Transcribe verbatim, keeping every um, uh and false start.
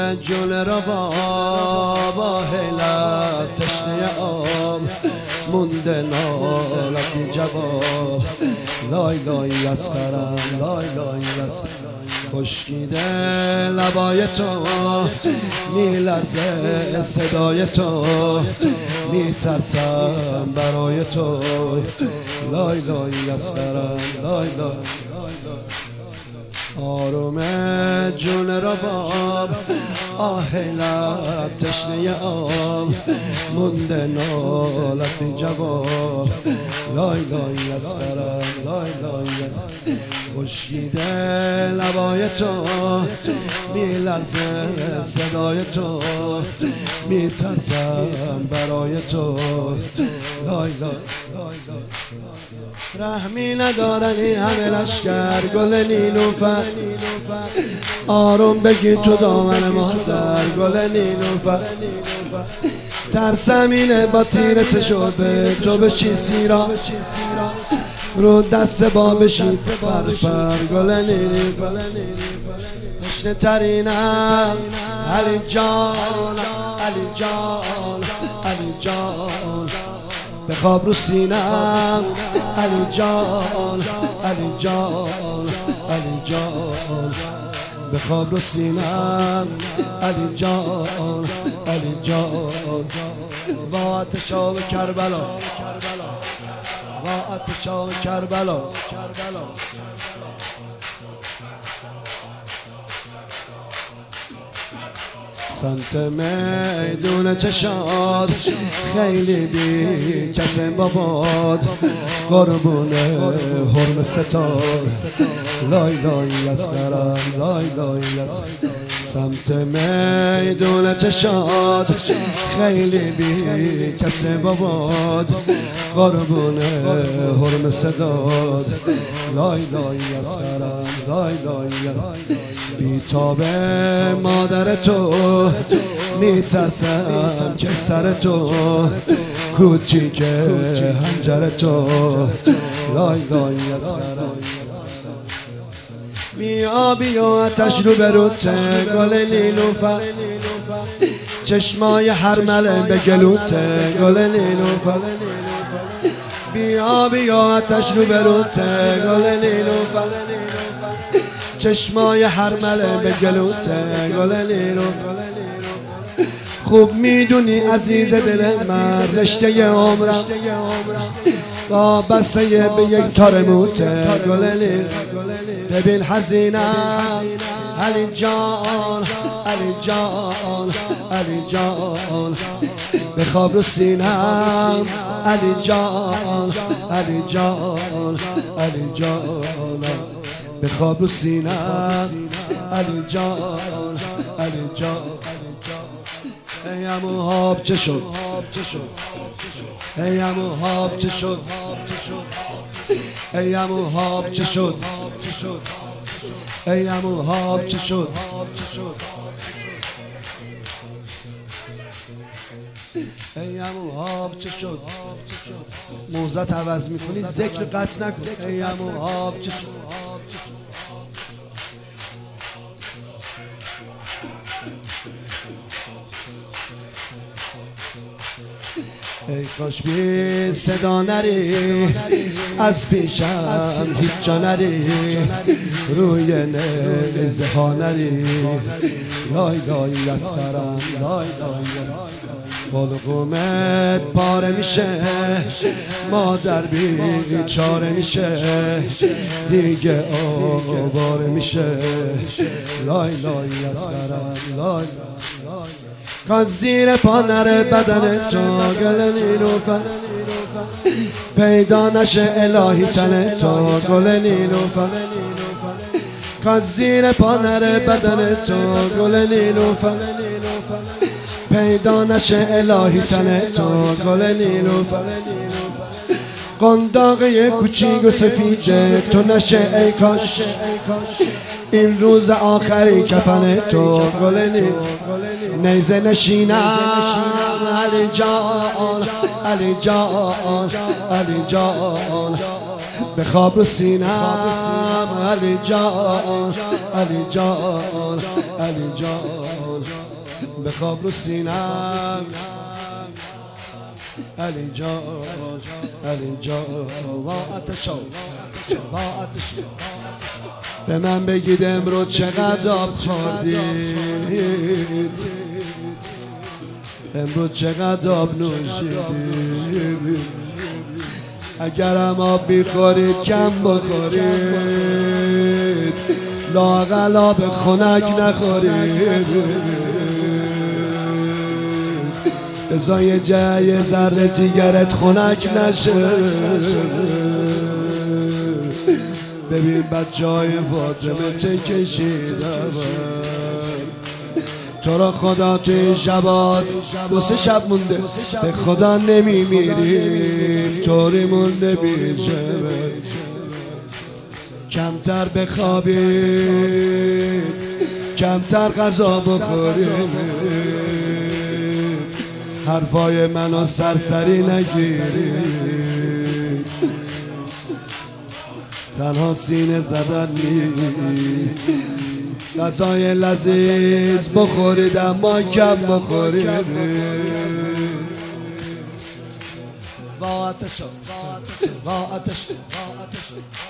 جون را با حیلت تشنه آب مونده نالتی جواب. لای لای اسخرم لای لای اسخرم خشکیده لبای تو میلرزه صدای تو میترسم برای تو. لای لای اسخرم لای لای آروم جون را باب آه لب تشنه آب مونده نالت بی جواب. لای لای اسخرم لای لای خشکیده لبای تو میلرزه صدای تو میترسم برای تو. لای لای رحمی ندارن این همه لشکر گل نیلوفر آروم بگیر تو دامن مادر گل نیلوفر. ترسم اینه با تیر شده تو بشی سیرا رو دست با بشی پر پر گل نیلوفر. تشنه ترینم علی جان علی جان علی جان بخواب رو سینم علی جان علی جان علی جان بخواب رو سینم علی جان علی جان. با آتش آب کربلا با آتش آب کربلا سمت میدون چشاد خیلی بی کسیم باباد قربون حرم ستاد. لای لای اسخرم لای لای اسخرم سمت میدون چشاد خیلی بی کسیم باباد قربون حرم ستاد. لای لای اسخرم لای لای بی تاب مادر تو میترسم که سر تو کوچیک هنجر تو. لای لای اسخرم بیا بیا آتش رو بروته گل نیلوفر چشمای هرمله به گلوته گل نیلوفر. بیا بیا آتش رو بروته گل نیلوفر چشمای هرمله به گلوته گل نیلوفر. خوب میدونی عزیز دل من رشته عمرم با بسته به یک تار موته گل نیلوفر. ببین حزینم علی جان علی جان علی جان بخواب رو سینم علی جان علی جان علی جان بخواب رو سینم علی جان علی جان. ای عمو هاب چه شد ای عمو هاب چه شد ای عمو هاب چه شد ای عمو هاب چه شد ای عمو هاب چه شد. موزت عوض میکنی ذکر قطع نکن. ای عمو هاب چه شد ای کاش بی صدا نری از پیشم هیچ جا نری روی نیزه ها نری. لای لای اسخرم لای لای بلغومت پاره میشه مادر بیچاره میشه دیگه آواره میشه. لای لای اسخرم لای کاش زیر پا نره بدن تو گل نیلوفر پیدا نشه الهی تن تو گل نیلوفر. کاش زیر پا نره بدن تو گل نیلوفر پیدا نشه الهی تن تو گل نیلوفر. قنداقه کوچیک و سفیده تو نشه ای کاش این روز آخری کفن تو گل نیزه نشینم علی جان علی جان علی جان بخواب رو سینم علی جان علی جان علی جان بخواب رو سینم علی جان علی جان با آتشو با آتشو به من بگید امروز چقدر آب خوردید امروز چقدر آب نوشیدید اگرم آب میخورید کم بخورید لااقل آب خنک نخورید بزای جای ذره جیگرت خنک نشه ببین بچه های فاطمه چه کشیدم تو را خدا توی شباز دو سه شب مونده به خدا نمیمیریم طوری مونده بیشه کمتر بخوابید کمتر غذا بخورید حرفای منو سرسری نگیرید تنها سینه زدن نیست غذای لذیذ بخورید اما کم بخورید با آتش با آتش با آتش